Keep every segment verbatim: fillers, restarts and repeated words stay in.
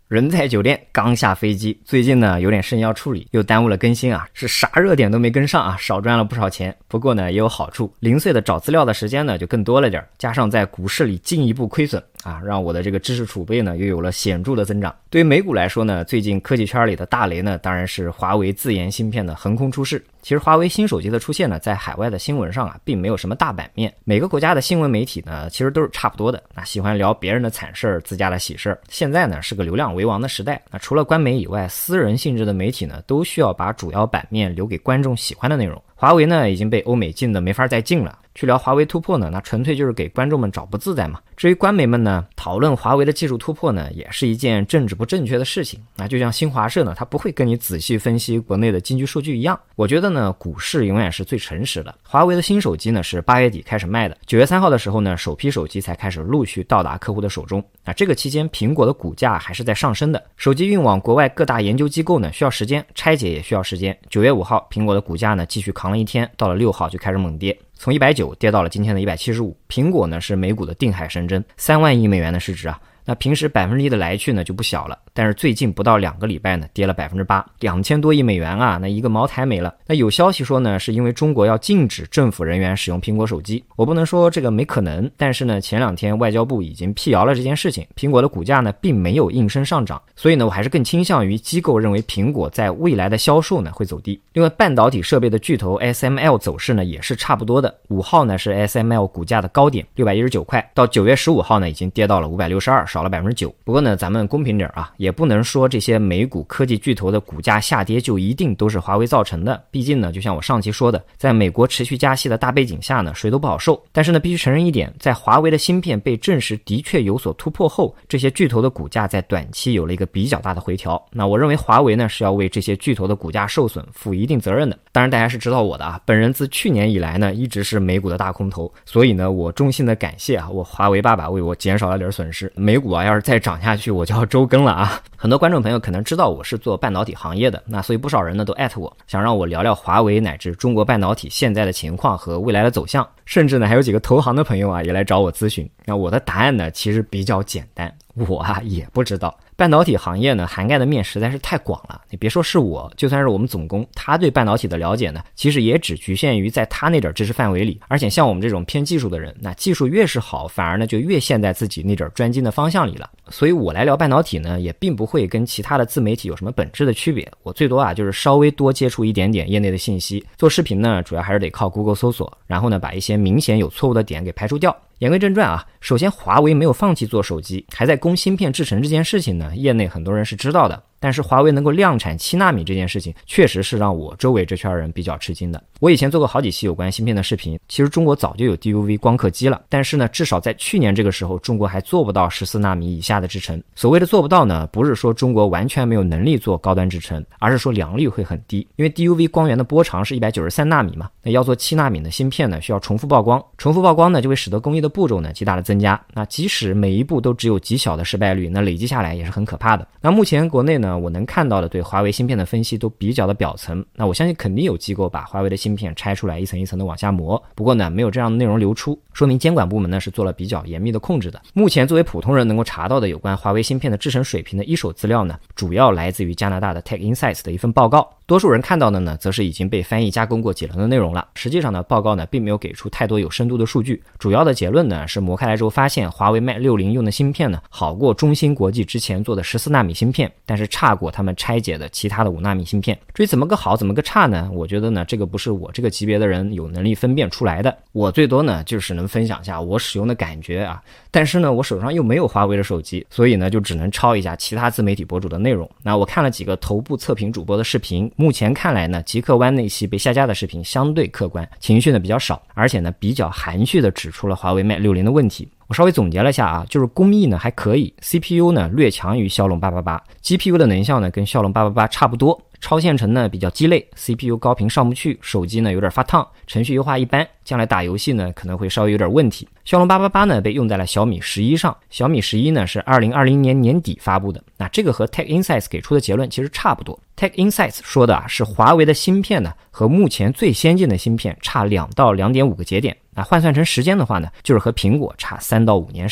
人在酒店刚下飞机，最近呢有点事要处理，又耽误了更新啊，是啥热点都没跟上啊，少赚了不少钱。不过呢也有好处，零碎的找资料的时间呢就更多了点，加上在股市里进一步亏损啊，让我的这个知识储备呢又有了显著的增长。对于美股来说呢，最近科技圈里的大雷呢当然是华为自研芯片的横空出世。其实华为新手机的出现呢，在海外的新闻上啊并没有什么大版面，每个国家的新闻媒体呢其实都是差不多的，那喜欢聊别人的惨事儿，自家的喜事儿。现在呢是个流量为王的时代，那除了官媒以外，私人性质的媒体呢都需要把主要版面留给观众喜欢的内容。华为呢已经被欧美禁的没法再禁了，去聊华为突破呢，那纯粹就是给观众们找不自在嘛。至于官媒们呢，讨论华为的技术突破呢，也是一件政治不正确的事情。那就像新华社呢，它不会跟你仔细分析国内的经济数据一样。我觉得呢，股市永远是最诚实的。华为的新手机呢是八月底开始卖的，九月三号的时候呢，首批手机才开始陆续到达客户的手中。那这个期间，苹果的股价还是在上升的。手机运往国外各大研究机构呢，需要时间，拆解也需要时间。九月五号，苹果的股价呢继续扛了一天，到了六号就开始猛跌。从一百九十跌到了今天的一百七十五，苹果呢是美股的定海神针，三万亿美元的市值啊，那平时百分之一的来去呢就不小了，但是最近不到两个礼拜呢跌了百分之八，两千多亿美元啊，那一个茅台没了。那有消息说呢，是因为中国要禁止政府人员使用苹果手机，我不能说这个没可能，但是呢前两天外交部已经辟谣了这件事情，苹果的股价呢并没有应声上涨，所以呢我还是更倾向于机构认为苹果在未来的销售呢会走低。另外半导体设备的巨头 S M L 走势呢也是差不多的，五号呢是 S M L 股价的高点六百一十九块，到九月十五号呢已经跌到了五百六十二，少了 百分之九。 不过呢咱们公平点啊，也不能说这些美股科技巨头的股价下跌就一定都是华为造成的，毕竟呢就像我上期说的，在美国持续加息的大背景下呢，谁都不好受。但是呢必须承认一点，在华为的芯片被证实的确有所突破后，这些巨头的股价在短期有了一个比较大的回调。那我认为华为呢是要为这些巨头的股价受损负一定责任的。当然大家是知道我的啊，本人自去年以来呢一直是美股的大空头，所以呢我衷心的感谢啊我华为爸爸为我减少了点损失。美股啊要是再涨下去我就要周更了啊。很多观众朋友可能知道我是做半导体行业的，那所以不少人呢都艾特我，想让我聊聊华为乃至中国半导体现在的情况和未来的走向，甚至呢还有几个投行的朋友啊也来找我咨询。那我的答案呢其实比较简单，我啊也不知道。半导体行业呢涵盖的面实在是太广了，你别说是我，就算是我们总工，他对半导体的了解呢其实也只局限于在他那点知识范围里。而且像我们这种偏技术的人，那技术越是好，反而呢就越陷在自己那点专精的方向里了。所以我来聊半导体呢也并不会跟其他的自媒体有什么本质的区别，我最多啊就是稍微多接触一点点业内的信息。做视频呢主要还是得靠 Google 搜索，然后呢把一些明显有错误的点给排除掉。言归正传啊，首先华为没有放弃做手机，还在供芯片制程这件事情呢，业内很多人是知道的。但是华为能够量产七纳米这件事情，确实是让我周围这圈人比较吃惊的。我以前做过好几期有关芯片的视频，其实中国早就有 D U V 光刻机了，但是呢，至少在去年这个时候，中国还做不到十四纳米以下的制程。所谓的做不到呢，不是说中国完全没有能力做高端制程，而是说良率会很低。因为 D U V 光源的波长是一百九十三纳米嘛，那要做七纳米的芯片呢，需要重复曝光，重复曝光呢就会使得工艺的步骤呢极大的增加。那即使每一步都只有极小的失败率，那累积下来也是很可怕的。那目前国内呢，我能看到的对华为芯片的分析都比较的表层，那我相信肯定有机构把华为的芯片拆出来一层一层的往下磨，不过呢没有这样的内容流出，说明监管部门呢是做了比较严密的控制的。目前作为普通人能够查到的有关华为芯片的制程水平的一手资料呢，主要来自于加拿大的 Tech Insights 的一份报告，多数人看到的呢则是已经被翻译加工过几轮的内容了。实际上呢报告呢并没有给出太多有深度的数据，主要的结论呢是磨开来之后发现华为 Mate 六十 用的芯片呢好过中芯国际之前做的十四纳米芯片，但是差过他们拆解的其他的五纳米芯片。至于怎么个好怎么个差呢，我觉得呢这个不是我这个级别的人有能力分辨出来的，我最多呢就是能分享一下我使用的感觉啊。但是呢我手上又没有华为的手机，所以呢就只能抄一下其他自媒体博主的内容。那我看了几个头部测评主播的视频，目前看来呢极客湾那期被下架的视频相对客观，情绪呢比较少，而且呢比较含蓄的指出了华为 Mate 六十 的问题。我稍微总结了一下啊，就是工艺呢还可以， C P U 呢略强于骁龙八八八， G P U 的能效呢跟骁龙八八八差不多，超线程呢比较鸡肋， C P U 高频上不去，手机呢有点发烫，程序优化一般，将来打游戏呢可能会稍微有点问题。骁龙八八八呢被用在了小米十一上，小米十一呢是二零二零年年底发布的，那这个和 Tech Insights 给出的结论其实差不多。Tech Insights 说的啊是华为的芯片呢和目前最先进的芯片差两到 两点五个节点，那换算成时间的话呢，就是和苹果差三到五年时间。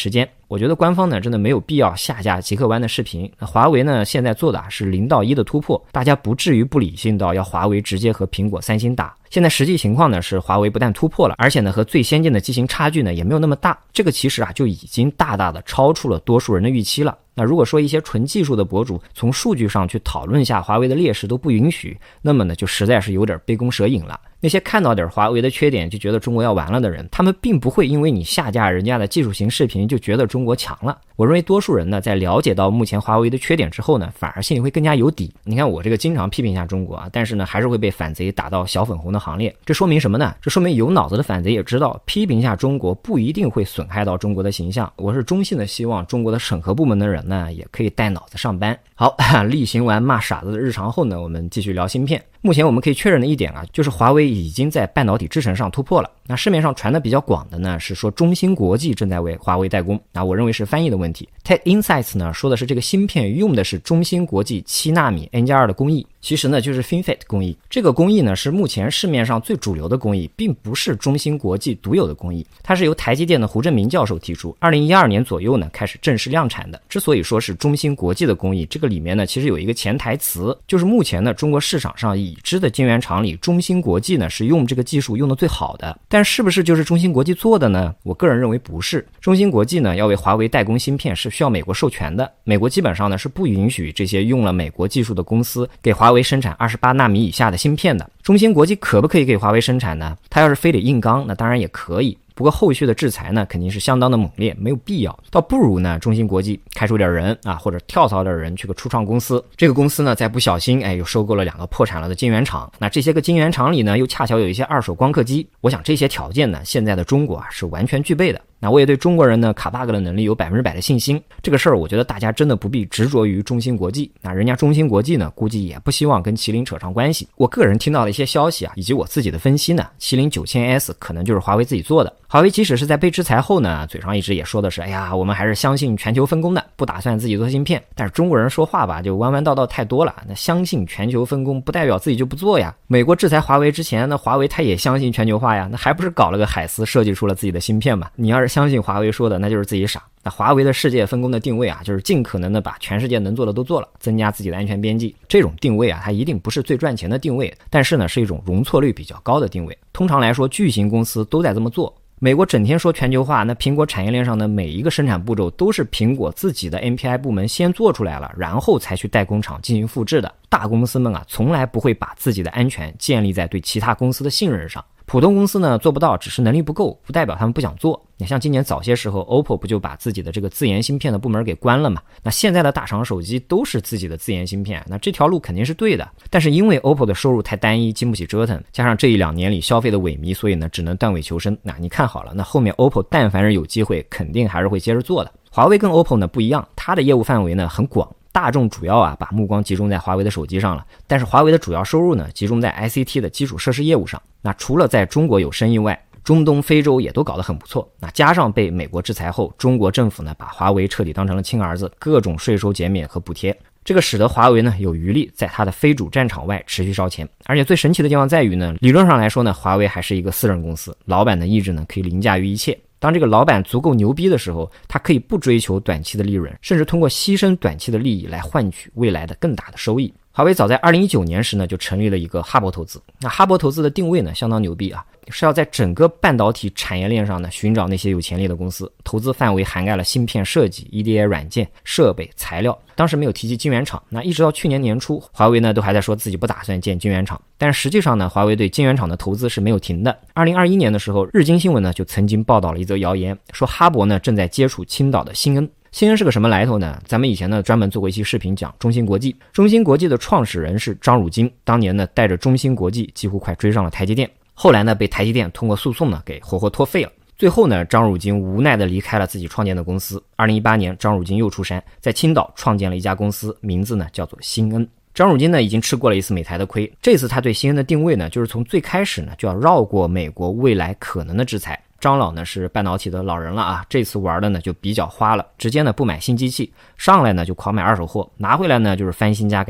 我觉得官方呢真的没有必要下架极客湾的视频。那华为呢现在做的啊是零到一的突破，大家不至于不理性到要华为直接和苹果、三星打。现在实际情况呢是华为不但突破了，而且呢和最先进的机型差距呢也没有那么大，这个其实啊就已经大大的超出了多数人的预期了。那如果说一些纯技术的博主从数据上去讨论一下华为的劣势都不允许，那么呢就实在是有点杯弓蛇影了。那些看到点华为的缺点就觉得中国要完了的人，他们并不会因为你下架人家的技术型视频就觉得中国强了。我认为多数人呢在了解到目前华为的缺点之后呢，反而心里会更加有底。你看我这个经常批评一下中国啊，但是呢还是会被反贼打到小粉红的行列。这说明什么呢？这说明有脑子的反贼也知道批评一下中国不一定会损害到中国的形象。我是衷心的希望中国的审核部门的人呢也可以带脑子上班。好，例行完骂傻子的日常后呢，我们继续聊芯片。目前我们可以确认的一点啊，就是华为已经在半导体制程上突破了。那市面上传的比较广的呢，是说中芯国际正在为华为代工。那我认为是翻译的问题。Tech Insights 呢说的是这个芯片用的是中芯国际七纳米 N 加二 的工艺，其实呢就是 FinFET 工艺。这个工艺呢是目前市面上最主流的工艺，并不是中芯国际独有的工艺。它是由台积电的胡正明教授提出，二零一二年左右呢开始正式量产的。之所以说是中芯国际的工艺，这个里面呢其实有一个潜台词，就是目前呢中国市场上已知的晶圆厂里，中芯国际呢是用这个技术用的最好的。但是不是就是中芯国际做的呢？我个人认为不是。中芯国际呢要为华为代工芯片是需要美国授权的，美国基本上呢是不允许这些用了美国技术的公司给华为生产二十八纳米以下的芯片的。中芯国际可不可以给华为生产呢？它要是非得硬刚，那当然也可以。不过后续的制裁呢肯定是相当的猛烈，没有必要。倒不如呢中芯国际开出点人啊，或者跳槽点人去个初创公司。这个公司呢再不小心哎又收购了两个破产了的晶圆厂。那这些个晶圆厂里呢又恰巧有一些二手光刻机。我想这些条件呢现在的中国啊是完全具备的。那我也对中国人呢卡 bug 的能力有百分之百的信心。这个事儿我觉得大家真的不必执着于中芯国际。那人家中芯国际呢估计也不希望跟麒麟扯上关系。我个人听到的一些消息啊，以及我自己的分析呢，麒麟 九千 S 可能就是华为自己做的。华为即使是在被制裁后呢，嘴上一直也说的是，哎呀，我们还是相信全球分工的，不打算自己做芯片。但是中国人说话吧，就弯弯道道太多了。那相信全球分工不代表自己就不做呀。美国制裁华为之前，那华为他也相信全球化呀，那还不是搞了个海思，设计出了自己的芯片嘛？你要是相信华为说的，那就是自己傻。那华为的世界分工的定位啊，就是尽可能的把全世界能做的都做了，增加自己的安全边际。这种定位啊，它一定不是最赚钱的定位，但是呢，是一种容错率比较高的定位。通常来说，巨型公司都在这么做。美国整天说全球化，那苹果产业链上的每一个生产步骤都是苹果自己的 N P I 部门先做出来了，然后才去代工厂进行复制的。大公司们啊，从来不会把自己的安全建立在对其他公司的信任上。普通公司呢做不到，只是能力不够，不代表他们不想做。你像今年早些时候 O P P O 不就把自己的这个自研芯片的部门给关了嘛？那现在的大厂手机都是自己的自研芯片，那这条路肯定是对的。但是因为 O P P O 的收入太单一，经不起折腾，加上这一两年里消费的萎靡，所以呢只能断尾求生。那你看好了，那后面 O P P O 但凡是有机会，肯定还是会接着做的。华为跟 O P P O 呢不一样，它的业务范围呢很广。大众主要啊把目光集中在华为的手机上了，但是华为的主要收入呢集中在 I C T 的基础设施业务上。那除了在中国有生意外，中东非洲也都搞得很不错。那加上被美国制裁后，中国政府呢把华为彻底当成了亲儿子，各种税收减免和补贴，这个使得华为呢有余力在它的非主战场外持续烧钱。而且最神奇的地方在于呢，理论上来说呢，华为还是一个私人公司，老板的意志呢可以凌驾于一切。当这个老板足够牛逼的时候，他可以不追求短期的利润，甚至通过牺牲短期的利益来换取未来的更大的收益。华为早在二零一九年时呢就成立了一个哈勃投资。那哈勃投资的定位呢相当牛逼啊，是要在整个半导体产业链上呢寻找那些有潜力的公司，投资范围涵盖了芯片设计、E D A 软件、设备、材料。当时没有提及晶圆厂，那一直到去年年初，华为呢都还在说自己不打算建晶圆厂，但实际上呢，华为对晶圆厂的投资是没有停的。二零二一年的时候，日经新闻呢就曾经报道了一则谣言，说哈勃呢正在接触青岛的新恩。新恩是个什么来头呢？咱们以前呢专门做过一期视频讲中芯国际。中芯国际的创始人是张汝京，当年呢带着中芯国际几乎快追上了台积电，后来呢被台积电通过诉讼呢给活活拖废了。最后呢，张汝京无奈地离开了自己创建的公司。二零一八年，张汝京又出山，在青岛创建了一家公司，名字呢叫做新恩。张汝京呢已经吃过了一次美台的亏，这次他对新恩的定位呢，就是从最开始呢就要绕过美国未来可能的制裁。张老呢是半导体的老人了啊，这次玩的呢就比较花了，直接呢不买新机器，上来呢就狂买二手货，拿回来呢就是翻新加改造。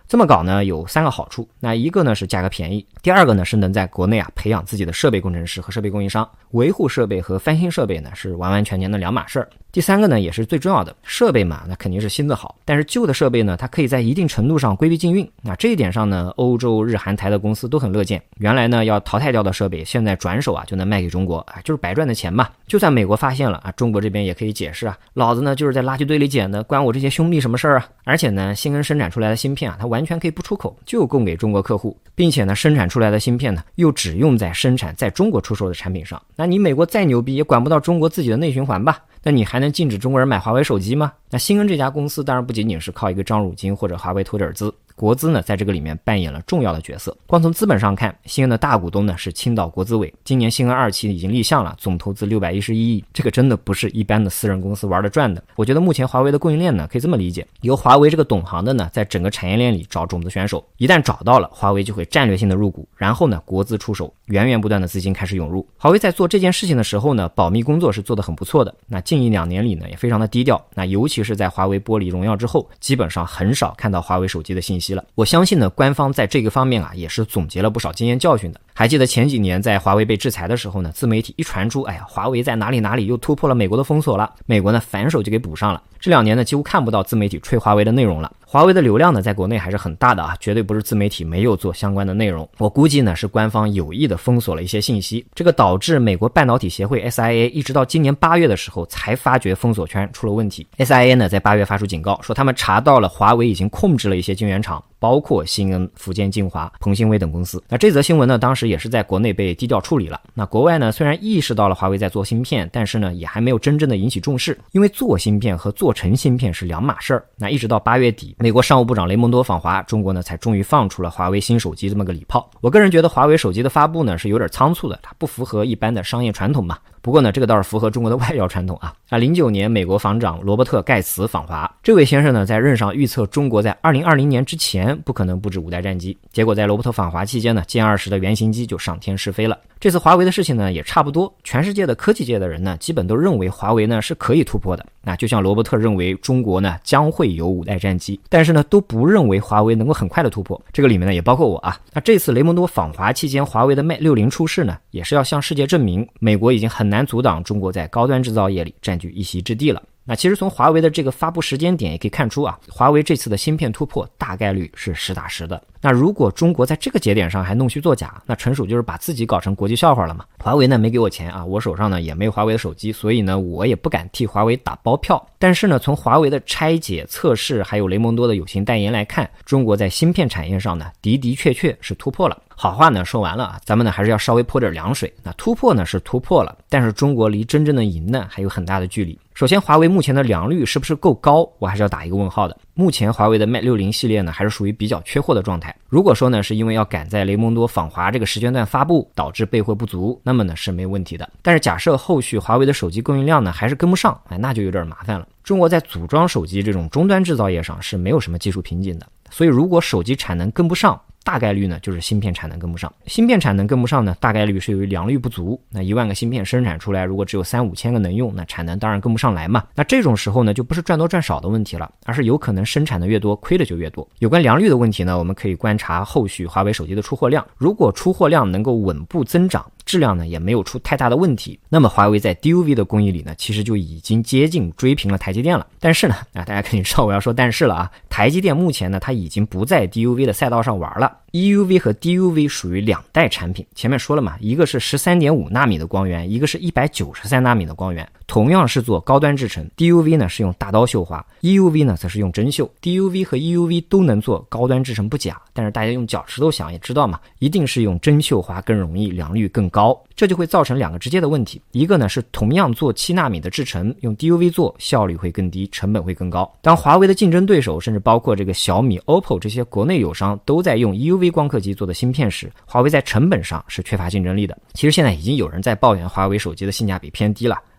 这么搞呢，有三个好处。那一个呢是价格便宜，第二个呢是能在国内啊培养自己的设备工程师和设备供应商，维护设备和翻新设备呢是完完全全的两码事儿。第三个呢也是最重要的，设备嘛，那肯定是新的好，但是旧的设备呢，它可以在一定程度上规避禁运。那这一点上呢，欧洲、日韩台的公司都很乐见。原来呢要淘汰掉的设备，现在转手啊就能卖给中国啊，就是白赚的钱嘛。就算美国发现了啊，中国这边也可以解释啊，老子呢就是在垃圾堆里捡的，关我这些兄弟什么事儿啊？而且呢，新恩生产出来的芯片啊，它完全可以不出口，就供给中国客户，并且呢，生产出来的芯片呢，又只用在生产在中国出售的产品上。那你美国再牛逼，也管不到中国自己的内循环吧？那你还能禁止中国人买华为手机吗？那新恩这家公司当然不仅仅是靠一个张汝京或者华为投点资，国资呢在这个里面扮演了重要的角色。光从资本上看，新恩的大股东呢是青岛国资委，今年新恩二期已经立项了，总投资六百一十一亿，这个真的不是一般的私人公司玩得转的。我觉得目前华为的供应链呢可以这么理解，由华为这个懂行的呢在整个产业链里找种子选手，一旦找到了，华为就会战略性的入股，然后呢国资出手，源源不断的资金开始涌入。华为在做这件事情的时候呢，保密工作是做得很不错的，那近一两年里呢也非常的低调，那尤其是在华为剥离荣耀之后，基本上很少看到华为手机的信息了。我相信呢官方在这个方面啊也是总结了不少经验教训的。还记得前几年在华为被制裁的时候呢，自媒体一传出，哎呀，华为在哪里哪里又突破了美国的封锁了，美国呢反手就给补上了。这两年呢几乎看不到自媒体吹华为的内容了。华为的流量呢在国内还是很大的啊，绝对不是自媒体没有做相关的内容。我估计呢是官方有意的封锁了一些信息，这个导致美国半导体协会 S I A 一直到今年八月的时候才发觉封锁圈出了问题。 S I A 呢在八月发出警告，说他们查到了华为已经控制了一些晶圆厂，包括新恩、福建晋华、鹏兴威等公司。那这则新闻呢当时也是在国内被低调处理了。那国外呢虽然意识到了华为在做芯片，但是呢也还没有真正的引起重视，因为做芯片和做成芯片是两码事儿。那一直到八月底，美国商务部长雷蒙多访华，中国呢才终于放出了华为新手机这么个礼炮。我个人觉得华为手机的发布呢是有点仓促的，它不符合一般的商业传统嘛。不过呢这个倒是符合中国的外交传统啊。啊，零九年美国防长罗伯特盖茨访华，这位先生呢在任上预测中国在二零二零年之前不可能布置五代战机，结果在罗伯特访华期间呢，歼二十的原型机就上天试飞了。这次华为的事情呢也差不多，全世界的科技界的人呢基本都认为华为呢是可以突破的。那就像罗伯特认为中国呢将会有五代战机，但是呢都不认为华为能够很快的突破，这个里面呢也包括我啊。那这次雷蒙多访华期间，华为的 Mate 六十出世呢，也是要向世界证明美国已经很难阻挡中国在高端制造业里占据一席之地了。那其实从华为的这个发布时间点也可以看出啊，华为这次的芯片突破大概率是实打实的。那如果中国在这个节点上还弄虚作假，那纯属就是把自己搞成国际笑话了嘛。华为呢没给我钱啊，我手上呢也没有华为的手机，所以呢我也不敢替华为打包票。但是呢从华为的拆解、测试还有雷蒙多的有形代言来看，中国在芯片产业上呢的的确确是突破了。好话呢说完了啊，咱们呢还是要稍微泼点凉水。那突破呢是突破了，但是中国离真正的赢呢还有很大的距离。首先华为目前的良率是不是够高，我还是要打一个问号的。目前华为的 Mate 六十系列呢还是属于比较缺货的状态，如果说呢是因为要赶在雷蒙多访华这个时间段发布导致备货不足，那么呢是没有问题的。但是假设后续华为的手机供应量呢还是跟不上，哎，那就有点麻烦了。中国在组装手机这种终端制造业上是没有什么技术瓶颈的，所以如果手机产能跟不上，大概率呢就是芯片产能跟不上。芯片产能跟不上呢，大概率是由于良率不足。那一万个芯片生产出来，如果只有三五千个能用，那产能当然跟不上来嘛。那这种时候呢，就不是赚多赚少的问题了，而是有可能生产的越多，亏的就越多。有关良率的问题呢，我们可以观察后续华为手机的出货量。如果出货量能够稳步增长，质量呢也没有出太大的问题，那么华为在 D U V 的工艺里呢，其实就已经接近追平了台积电了。但是呢，啊，大家肯定知道我要说但是了啊，台积电目前呢，它已经不在 D U V 的赛道上玩了。E U V 和 D U V 属于两代产品，前面说了嘛，一个是 十三点五纳米的光源，一个是一百九十三纳米的光源，同样是做高端制程。 D U V 呢是用大刀绣花， E U V 呢则是用针绣。 D U V 和 E U V 都能做高端制程不假，但是大家用脚趾头想也知道嘛，一定是用针绣花更容易，良率更高。这就会造成两个直接的问题，一个呢是同样做七纳米的制程，用 D U V 做效率会更低，成本会更高。当华为的竞争对手甚至包括这个小米、O P P O 这些国内友商都在用 E U V 光刻机做的芯片时，华为在成本上是缺乏竞争力的。其实现在已经有人在抱怨华为手机的性价比偏低了，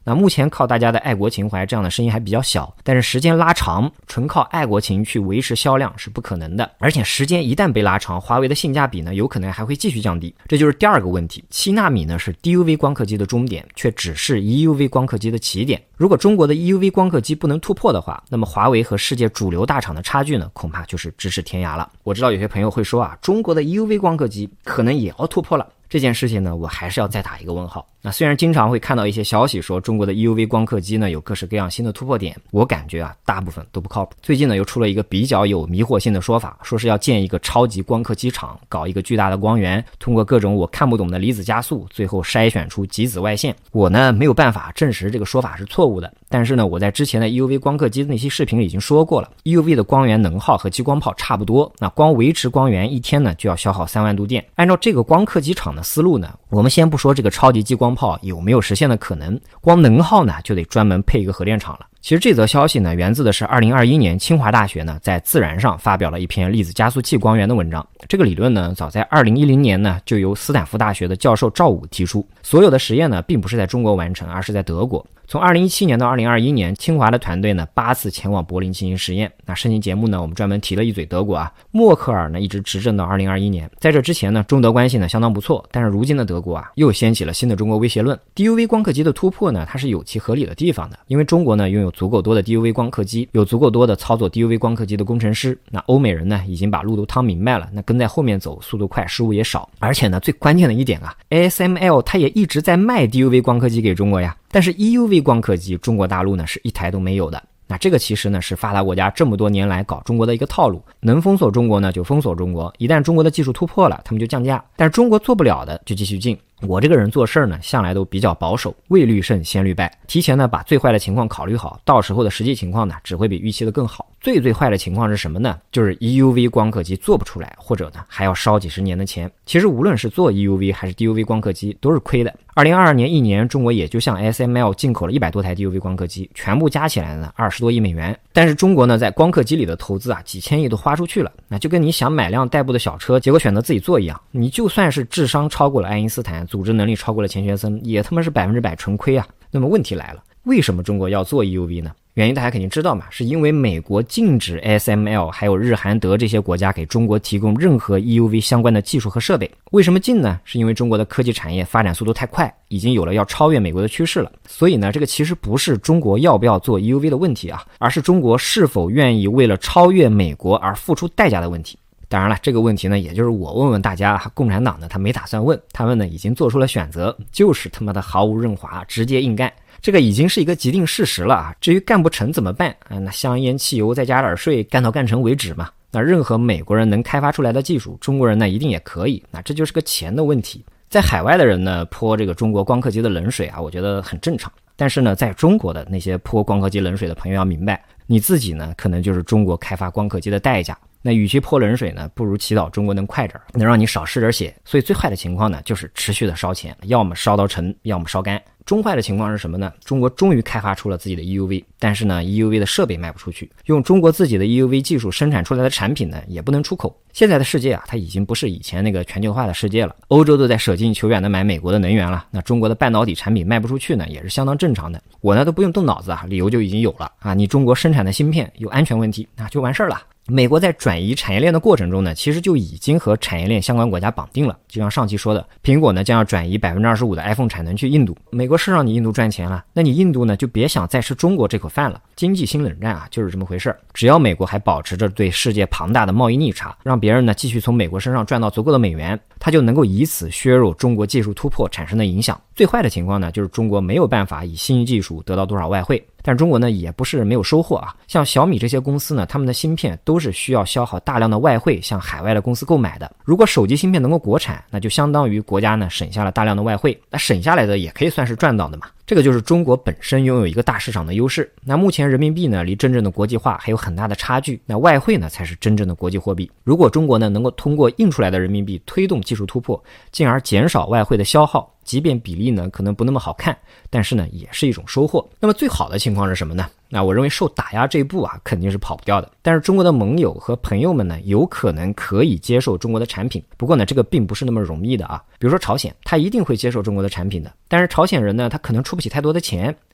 那目前靠大家的爱国情怀，这样的声音还比较小，但是时间拉长，纯靠爱国情去维持销量是不可能的，而且时间一旦被拉长，华为的性价比呢有可能还会继续降低，这就是第二个问题。七纳米呢是 D U V 光刻机的终点，却只是 E U V 光刻机的起点。如果中国的 E U V 光刻机不能突破的话，那么华为和世界主流大厂的差距呢，恐怕就是咫尺天涯了。我知道有些朋友会说啊，中国的 E U V 光刻机可能也要突破了。这件事情呢，我还是要再打一个问号。那虽然经常会看到一些消息说中国的 E U V 光刻机呢有各式各样新的突破点，我感觉啊大部分都不靠谱。最近呢又出了一个比较有迷惑性的说法，说是要建一个超级光刻机厂，搞一个巨大的光源，通过各种我看不懂的离子加速，最后筛选出极紫外线。我呢没有办法证实这个说法是错误的，但是呢我在之前的 E U V 光刻机的那期视频里已经说过了， E U V 的光源能耗和激光炮差不多，那光维持光源一天呢就要消耗三万度电。按照这个光刻机厂的思路呢，我们先不说这个超级激光炮有没有实现的可能，光能耗呢就得专门配一个核电厂了。其实这则消息呢源自的是二零二一年清华大学呢在自然上发表了一篇粒子加速器光源的文章。这个理论呢早在二零一零年呢就由斯坦福大学的教授赵武提出，所有的实验呢并不是在中国完成，而是在德国。从二零一七年到二零二一年，清华的团队呢八次前往柏林进行实验。那上期节目呢我们专门提了一嘴德国啊，默克尔呢一直执政到二零二一年，在这之前呢中德关系呢相当不错，但是如今的德国啊又掀起了新的中国威胁论。 D U V 光刻机的突破呢它是有其合理的地方的，因为中国呢拥有足够多的 D U V 光刻机，有足够多的操作 D U V 光刻机的工程师，那欧美人呢已经把路都趟明白了，那跟在后面走，速度快，失误也少。而且呢最关键的一点啊， A S M L 它也一直在卖 D U V 光刻机给中国呀，但是 E U V 光刻机中国大陆呢是一台都没有的。那这个其实呢是发达国家这么多年来搞中国的一个套路，能封锁中国呢就封锁中国，一旦中国的技术突破了，他们就降价，但是中国做不了的就继续进。我这个人做事儿呢向来都比较保守，未虑胜先虑败，提前呢把最坏的情况考虑好，到时候的实际情况呢只会比预期的更好。最最坏的情况是什么呢？就是 E U V 光刻机做不出来，或者呢还要烧几十年的钱。其实无论是做 E U V 还是 D U V 光刻机都是亏的。二零二二年一年，中国也就向 A S M L 进口了一百多台 D U V 光刻机，全部加起来呢二十多亿美元。但是中国呢在光刻机里的投资啊几千亿都花出去了，那就跟你想买辆代步的小车，结果选择自己做一样。你就算是智商超过了爱因斯坦，组织能力超过了钱学森，也他妈是百分之百纯亏啊。那么问题来了，为什么中国要做 E U V 呢？原因大家肯定知道嘛，是因为美国禁止 A S M L 还有日韩德这些国家给中国提供任何 E U V 相关的技术和设备。为什么禁呢？是因为中国的科技产业发展速度太快，已经有了要超越美国的趋势了。所以呢，这个其实不是中国要不要做 E U V 的问题啊，而是中国是否愿意为了超越美国而付出代价的问题。当然了，这个问题呢，也就是我问问大家，共产党呢他没打算问，他们呢已经做出了选择，就是他妈的毫无润滑，直接硬干。这个已经是一个既定事实了啊。至于干不成怎么办啊？那香烟汽油再加点税，干到干成为止嘛。那任何美国人能开发出来的技术，中国人呢一定也可以。那这就是个钱的问题。在海外的人呢泼这个中国光刻机的冷水啊，我觉得很正常。但是呢，在中国的那些泼光刻机冷水的朋友要明白，你自己呢可能就是中国开发光刻机的代价。那与其泼冷水呢，不如祈祷中国能快点，能让你少失点血。所以最坏的情况呢，就是持续的烧钱，要么烧到沉，要么烧干。中坏的情况是什么呢？中国终于开发出了自己的 E U V， 但是呢 E U V 的设备卖不出去，用中国自己的 E U V 技术生产出来的产品呢也不能出口。现在的世界啊，它已经不是以前那个全球化的世界了，欧洲都在舍近求远的买美国的能源了，那中国的半导体产品卖不出去呢也是相当正常的。我呢都不用动脑子啊，理由就已经有了啊，你中国生产的芯片有安全问题，那就完事儿了。美国在转移产业链的过程中呢，其实就已经和产业链相关国家绑定了。就像上期说的，苹果呢将要转移 百分之二十五 的 iPhone 产能去印度，美国是让你印度赚钱了，那你印度呢就别想再吃中国这口饭了。经济新冷战啊，就是这么回事儿。只要美国还保持着对世界庞大的贸易逆差，让别人呢继续从美国身上赚到足够的美元，它就能够以此削弱中国技术突破产生的影响。最坏的情况呢，就是中国没有办法以新技术得到多少外汇。但是中国呢也不是没有收获啊，像小米这些公司呢，他们的芯片都是需要消耗大量的外汇向海外的公司购买的。如果手机芯片能够国产，那就相当于国家呢省下了大量的外汇，那省下来的也可以算是赚到的嘛。这个就是中国本身拥有一个大市场的优势。那目前人民币呢离真正的国际化还有很大的差距，那外汇呢才是真正的国际货币。如果中国呢能够通过印出来的人民币推动技术突破，进而减少外汇的消耗，即便比例呢可能不那么好看，但是呢也是一种收获。那么最好的情况是什么呢？那我认为受打压这一步啊肯定是跑不掉的，但是中国的盟友和朋友们呢有可能可以接受中国的产品，不过呢这个并不是那么容易的啊。比如说朝鲜，他一定会接受中国的产品的，但是朝鲜人呢他可能出不起太多的钱，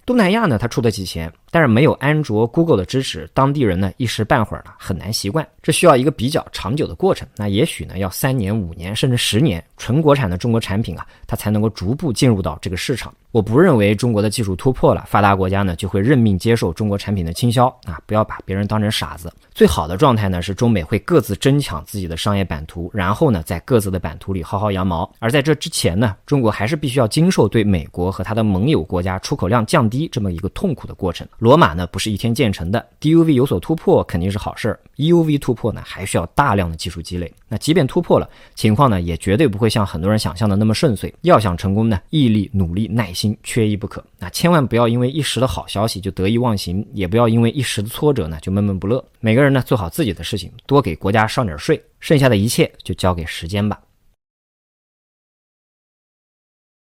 东南亚呢，它出得起钱，但是没有安卓、Google 的支持，当地人呢一时半会儿呢很难习惯，这需要一个比较长久的过程。那也许呢要三年、五年甚至十年，纯国产的中国产品啊，它才能够逐步进入到这个市场。我不认为中国的技术突破了，发达国家呢就会认命接受中国产品的倾销啊！不要把别人当成傻子。最好的状态呢是中美会各自争抢自己的商业版图，然后呢在各自的版图里薅薅羊毛。而在这之前呢，中国还是必须要经受对美国和它的盟友国家出口量降低这么一个痛苦的过程。罗马呢不是一天建成的 ，D U V 有所突破肯定是好事 ，E U V 突破呢还需要大量的技术积累。那即便突破了，情况呢也绝对不会像很多人想象的那么顺遂。要想成功呢，毅力、努力、耐心缺一不可。那千万不要因为一时的好消息就得意忘形，也不要因为一时的挫折呢就闷闷不乐。每个人呢做好自己的事情，多给国家上点税，剩下的一切就交给时间吧。